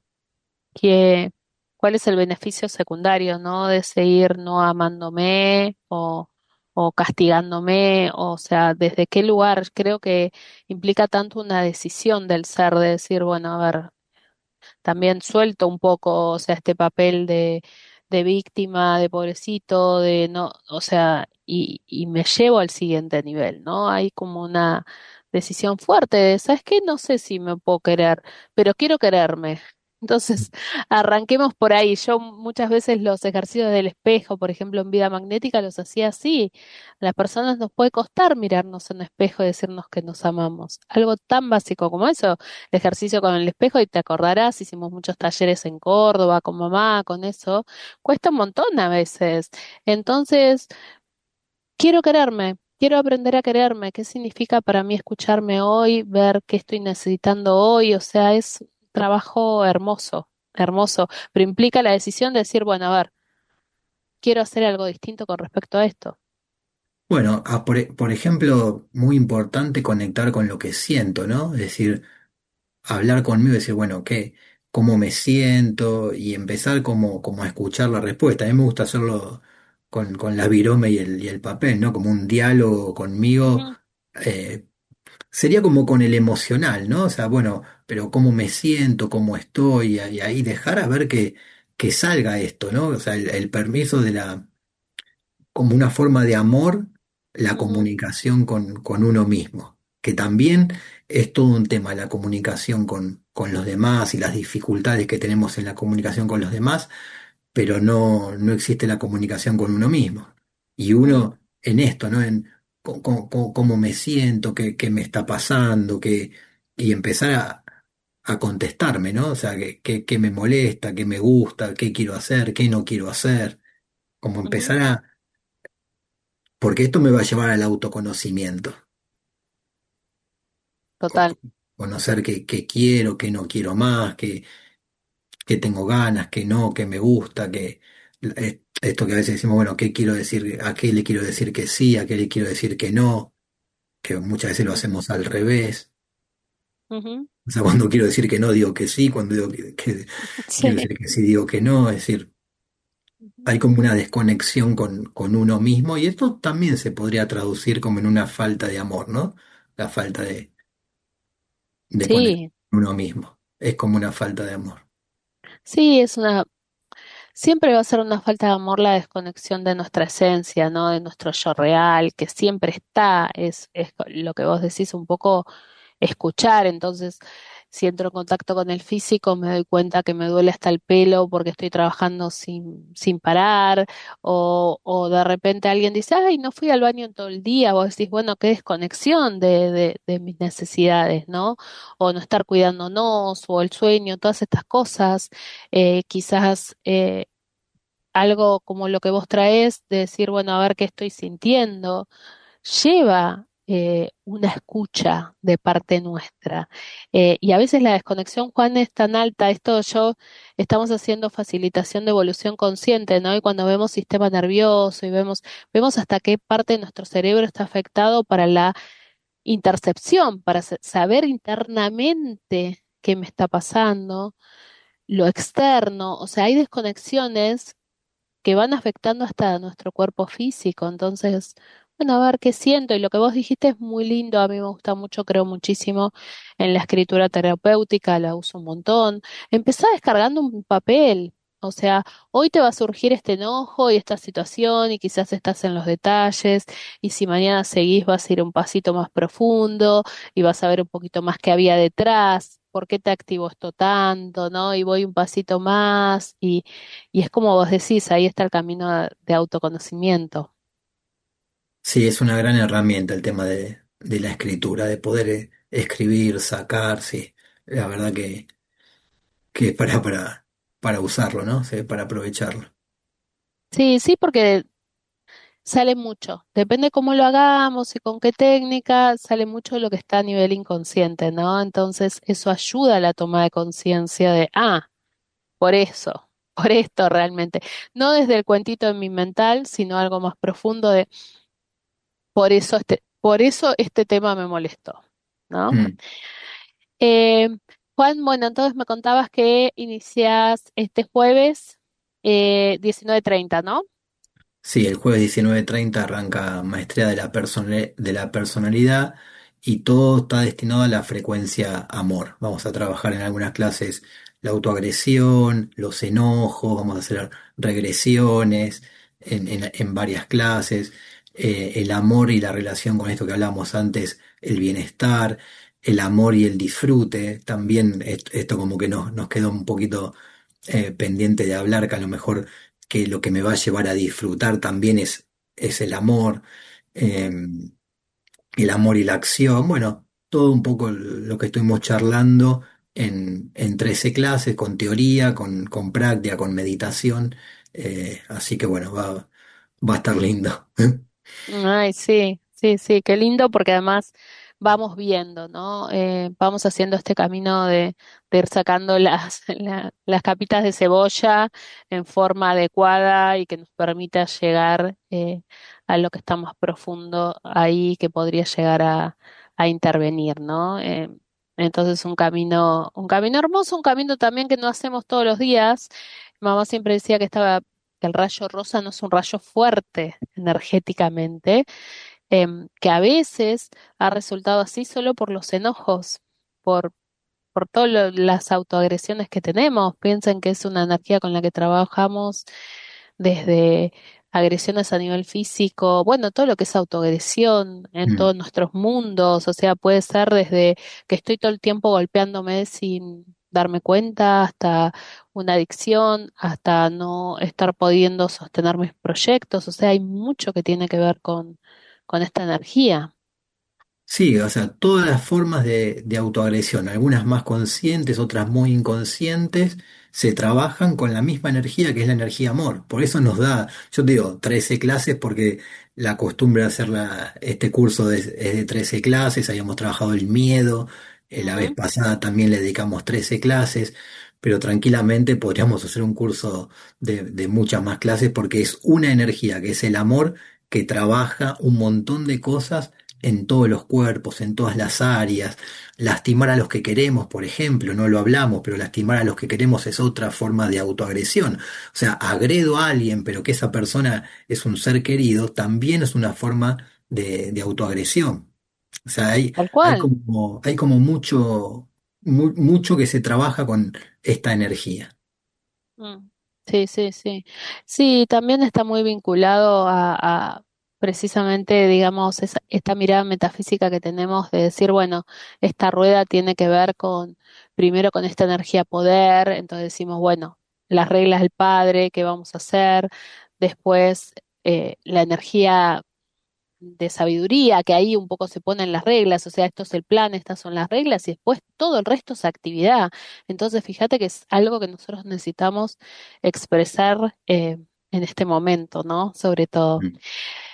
qué, cuál es el beneficio secundario, ¿no? De seguir no amándome o, o castigándome, o sea, desde qué lugar creo que implica tanto una decisión del ser de decir, bueno, a ver, también suelto un poco, o sea, este papel de, de víctima, de pobrecito, de no, o sea, y, y me llevo al siguiente nivel, ¿no? Hay como una decisión fuerte de, ¿sabes qué? No sé si me puedo querer, pero quiero quererme. Entonces, arranquemos por ahí. Yo muchas veces los ejercicios del espejo, por ejemplo, en vida magnética, los hacía así. A las personas nos puede costar mirarnos en un espejo y decirnos que nos amamos. Algo tan básico como eso, el ejercicio con el espejo, y te acordarás, hicimos muchos talleres en Córdoba con mamá, con eso, cuesta un montón a veces. Entonces, quiero quererme, quiero aprender a quererme. ¿Qué significa para mí escucharme hoy, ver qué estoy necesitando hoy? O sea, es un trabajo hermoso, hermoso, pero implica la decisión de decir, bueno, a ver, quiero hacer algo distinto con respecto a esto. Bueno, a por, e- por ejemplo, muy importante conectar con lo que siento, ¿no? Es decir, hablar conmigo y decir, bueno, ¿qué? ¿Cómo me siento? Y empezar como, como a escuchar la respuesta. A mí me gusta hacerlo con, con la virome y el, y el papel, ¿no? Como un diálogo conmigo. Ujú, eh, Sería como con el emocional, ¿no? O sea, bueno, pero ¿cómo me siento? ¿Cómo estoy? Y ahí dejar a ver que, que salga esto, ¿no? O sea, el, el permiso de la como una forma de amor la ujú, comunicación con, con uno mismo, que también es todo un tema, la comunicación con, con los demás y las dificultades que tenemos en la comunicación con los demás, pero no, no existe la comunicación con uno mismo. Y ujú, uno en esto, ¿no? En co- co- co- cómo me siento, qué, qué me está pasando, qué, y empezar a, a contestarme, ¿no? O sea, qué, qué, qué me molesta, qué me gusta, qué quiero hacer, qué no quiero hacer, como ujú. empezar a porque esto me va a llevar al autoconocimiento, co- Total. co- conocer qué, qué quiero, qué no quiero más, qué, qué tengo ganas, qué no, qué me gusta, qué, eh, esto que a veces decimos, bueno, qué quiero decir, a qué le quiero decir que sí, a qué le quiero decir que no, que muchas veces lo Ujú, hacemos al revés. ujú. O sea, cuando quiero decir que no, digo que sí, cuando digo que, que quiero Sí. decir que sí, digo que no, es decir, hay como una desconexión con, con uno mismo y esto también se podría traducir como en una falta de amor, ¿no? La falta de de conexión Sí, con uno mismo. Es como una falta de amor. sí, es una, siempre va a ser una falta de amor la desconexión de nuestra esencia, ¿no? De nuestro yo real, que siempre está, es, es lo que vos decís, un poco escuchar. Entonces, si entro en contacto con el físico, me doy cuenta que me duele hasta el pelo porque estoy trabajando sin, sin parar, o, o de repente alguien dice, ay, no fui al baño en todo el día, vos decís, bueno, qué desconexión de, de, de mis necesidades, ¿no? O no estar cuidándonos, o el sueño, todas estas cosas, eh, quizás eh, algo como lo que vos traes, de decir, bueno, a ver qué estoy sintiendo lleva eh, una escucha de parte nuestra. Eh, y a veces la desconexión, Juan, es tan alta. Esto yo estamos haciendo facilitación de evolución consciente, ¿no? Y cuando vemos sistema nervioso y vemos, vemos hasta qué parte de nuestro cerebro está afectado para la intercepción, para sa- saber internamente qué me está pasando, lo externo. O sea, hay desconexiones que van afectando hasta nuestro cuerpo físico. Entonces, bueno, a ver qué siento. Y lo que vos dijiste es muy lindo, a mí me gusta mucho, creo muchísimo en la escritura terapéutica, la uso un montón. Empezá descargando un papel. O sea, hoy te va a surgir este enojo y esta situación y quizás estás en los detalles y si mañana seguís vas a ir un pasito más profundo y vas a ver un poquito más qué había detrás, por qué te activó esto tanto, ¿no? Y voy un pasito más y y es como vos decís, ahí está el camino de de autoconocimiento. Sí, es una gran herramienta el tema de, de la escritura, de poder eh, escribir, sacar, sí. La verdad que, que es para, para, para usarlo, ¿no? Sí, para aprovecharlo. Sí, sí, porque sale mucho. Depende cómo lo hagamos y con qué técnica, sale mucho lo que está a nivel inconsciente, ¿no? Entonces, eso ayuda a la toma de conciencia de, ah, por eso, por esto realmente. No desde el cuentito en mi mental, sino algo más profundo de, por eso este, por eso este tema me molestó, ¿no? Mm. Eh, Juan, bueno, entonces me contabas que inicias este jueves eh, diecinueve treinta, ¿no? Sí, el jueves diecinueve treinta arranca Maestría de la Persona- de la Personalidad y todo está destinado a la frecuencia amor. Vamos a trabajar en algunas clases la autoagresión, los enojos, vamos a hacer regresiones en, en- en varias clases, eh, el amor y la relación con esto que hablábamos antes, el bienestar, el amor y el disfrute. También est- esto como que nos, nos quedó un poquito eh, pendiente de hablar, que a lo mejor que lo que me va a llevar a disfrutar también es, es el amor, eh, el amor y la acción. Bueno, todo un poco lo que estuvimos charlando en, en trece clases, con teoría, con, con práctica, con meditación. Eh, así que bueno, va, va a estar lindo. Ay, sí, sí, sí, qué lindo porque además vamos viendo, ¿no? Eh, vamos haciendo este camino de, de ir sacando las, la- las capitas de cebolla en forma adecuada y que nos permita llegar eh, a lo que está más profundo ahí que podría llegar a, a intervenir, ¿no? Eh, entonces un camino, un camino hermoso, un camino también que no hacemos todos los días. Mamá siempre decía que estaba que el rayo rosa no es un rayo fuerte energéticamente, em, que a veces ha resultado así solo por los enojos, por, por todas las autoagresiones que tenemos. Piensen que es una energía con la que trabajamos desde agresiones a nivel físico, bueno, todo lo que es autoagresión en Mm. todos nuestros mundos, o sea, puede ser desde que estoy todo el tiempo golpeándome sin darme cuenta, hasta una adicción, hasta no estar pudiendo sostener mis proyectos, o sea, hay mucho que tiene que ver con, con esta energía. Sí, o sea, todas las formas de, de autoagresión, algunas más conscientes, otras muy inconscientes, se trabajan con la misma energía que es la energía amor. Por eso nos da, yo te digo, trece clases porque la costumbre de hacer la- este curso es, es de trece clases, habíamos trabajado el miedo, eh, la vez Ujú. pasada también le dedicamos trece clases, pero tranquilamente podríamos hacer un curso de, de muchas más clases porque es una energía que es el amor que trabaja un montón de cosas en todos los cuerpos, en todas las áreas. Lastimar a los que queremos, por ejemplo, no lo hablamos, pero lastimar a los que queremos es otra forma de autoagresión. O sea, agredo a alguien, pero que esa persona es un ser querido, también es una forma de, de autoagresión. O sea, hay, Tal hay cual. como, hay como mucho, mu- mucho que se trabaja con esta energía. Mm. Sí, sí, sí. Sí, también está muy vinculado a, a precisamente, digamos, esa- esta mirada metafísica que tenemos de decir, bueno, esta rueda tiene que ver con, primero con esta energía poder, entonces decimos, bueno, las reglas del padre, ¿qué vamos a hacer? Después, eh, la energía de sabiduría, que ahí un poco se ponen las reglas, o sea, esto es el plan, estas son las reglas, y después todo el resto es actividad. Entonces, fíjate que es algo que nosotros necesitamos expresar eh, en este momento, ¿no? Sobre todo. Mm.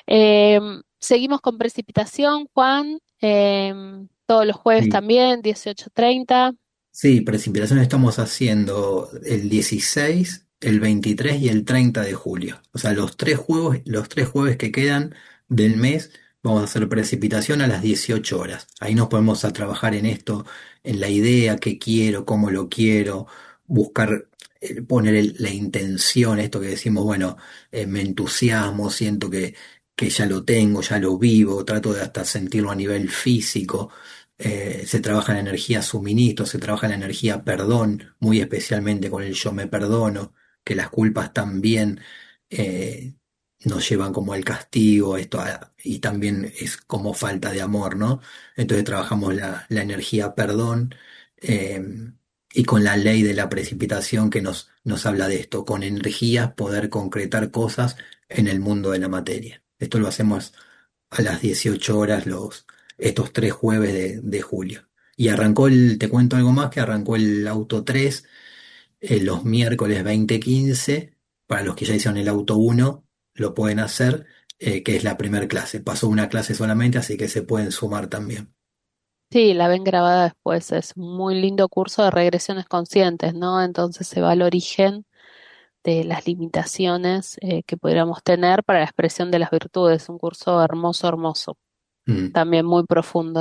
Em, seguimos con precipitación, Juan, em, todos los jueves Sí. también, dieciocho treinta. Sí, precipitación estamos haciendo el dieciséis, el veintitrés y el treinta de julio. O sea, los tres juegos, los tres jueves que quedan del mes, vamos a hacer precipitación a las dieciocho horas. Ahí nos podemos a trabajar en esto, en la idea, qué quiero, cómo lo quiero, buscar, eh, poner el- la intención, esto que decimos, bueno, eh, me entusiasmo, siento que, que ya lo tengo, ya lo vivo, trato de hasta sentirlo a nivel físico. Eh, se trabaja en la energía suministro, se trabaja en la energía perdón, muy especialmente con el yo me perdono, que las culpas también eh, nos llevan como al castigo, esto a- y también es como falta de amor, ¿no? Entonces trabajamos la, la energía perdón eh, y con la ley de la precipitación que nos, nos habla de esto, con energías poder concretar cosas en el mundo de la materia. Esto lo hacemos a las dieciocho horas los, estos tres jueves de, de julio. Y arrancó el, te cuento algo más, que arrancó el auto tres eh, los miércoles veinte quince. Para los que ya hicieron el auto uno lo pueden hacer. eh, que es la primera clase. Pasó una clase solamente, así que se pueden sumar también. Sí, la ven grabada después. Es un muy lindo curso de regresiones conscientes, ¿no? Entonces se va al origen de las limitaciones eh, que pudiéramos tener para la expresión de las virtudes. Un curso hermoso, hermoso. Mm, También muy profundo.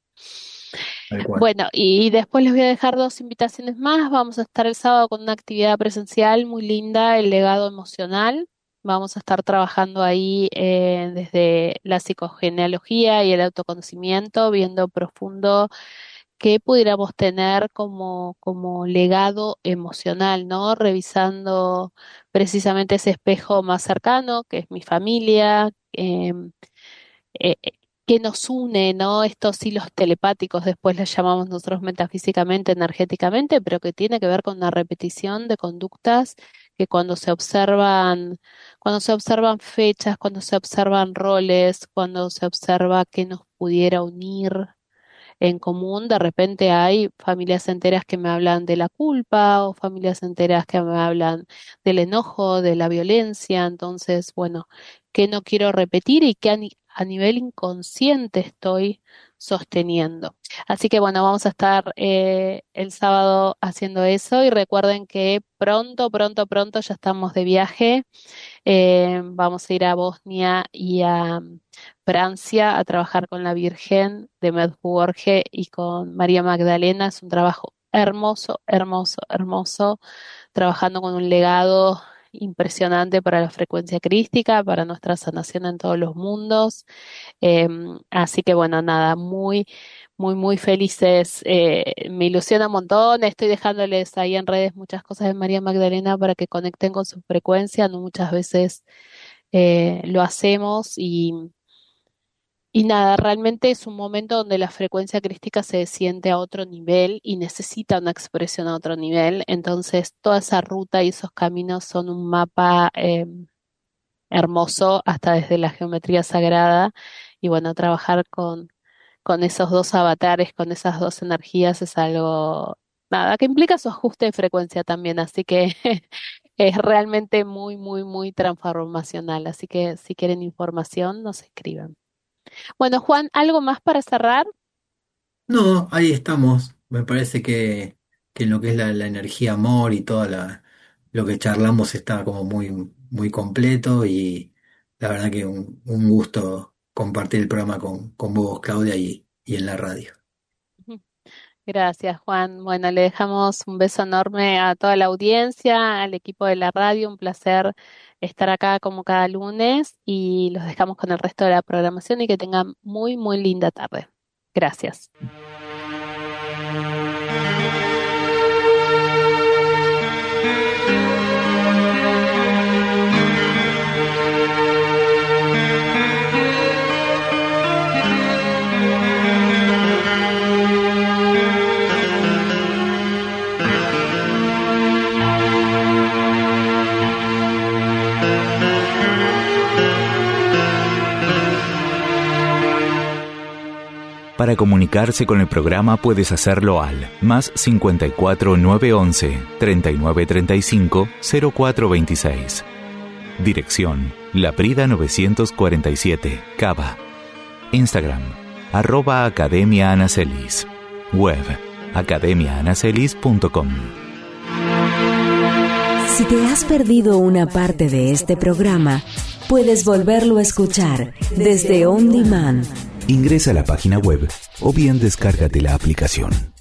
tal cual. Bueno, y después les voy a dejar dos invitaciones más. Vamos a estar el sábado con una actividad presencial muy linda, el legado emocional. Vamos a estar trabajando ahí eh, desde la psicogenealogía y el autoconocimiento, viendo profundo qué pudiéramos tener como, como legado emocional, ¿no? Revisando precisamente ese espejo más cercano, que es mi familia, em, eh, eh, que nos une, ¿no? Estos hilos telepáticos, después les llamamos nosotros metafísicamente, energéticamente, pero que tiene que ver con una repetición de conductas que cuando se observan, cuando se observan fechas, cuando se observan roles, cuando se observa qué nos pudiera unir en común, de repente hay familias enteras que me hablan de la culpa o familias enteras que me hablan del enojo, de la violencia. Entonces, bueno, ¿qué no quiero repetir y qué a, ni- a nivel inconsciente estoy sosteniendo? Así que bueno, vamos a estar eh, el sábado haciendo eso y recuerden que pronto, pronto, pronto ya estamos de viaje. Eh, vamos a ir a Bosnia y a mm, Francia a trabajar con la Virgen de Medjugorje y con María Magdalena. Es un trabajo hermoso, hermoso, hermoso, trabajando con un legado impresionante para la frecuencia crística, para nuestra sanación en todos los mundos. Em, así que bueno, nada, muy, muy, muy felices. Eh, me ilusiona un montón. Estoy dejándoles ahí en redes muchas cosas de María Magdalena para que conecten con su frecuencia. No muchas veces eh, lo hacemos y, y nada, realmente es un momento donde la frecuencia crística se siente a otro nivel y necesita una expresión a otro nivel. Entonces, toda esa ruta y esos caminos son un mapa em, hermoso, hasta desde la geometría sagrada. Y bueno, trabajar con, con esos dos avatares, con esas dos energías es algo, nada, que implica su ajuste de frecuencia también. Así que es realmente muy, muy, muy transformacional. Así que si quieren información, nos escriban. Bueno, Juan, ¿algo más para cerrar? No, ahí estamos. Me parece que, que en lo que es la, la energía amor y todo la, lo que charlamos está como muy, muy completo y la verdad que un, un gusto compartir el programa con, con vos, Claudia, y, y en la radio. Gracias, Juan. Bueno, le dejamos un beso enorme a toda la audiencia, al equipo de la radio. Un placer estar acá como cada lunes y los dejamos con el resto de la programación y que tengan muy, muy linda tarde. Gracias. Para comunicarse con el programa puedes hacerlo al más cincuenta y cuatro nueve once treinta y nueve treinta y cinco cero cuatro veintiséis. Dirección: La Prida novecientos cuarenta y siete, Cava. Instagram: arroba Academia Anacelis. Web: academia anacelis punto com. Si te has perdido una parte de este programa, puedes volverlo a escuchar desde On Demand. Ingresa a la página web o bien descárgate la aplicación.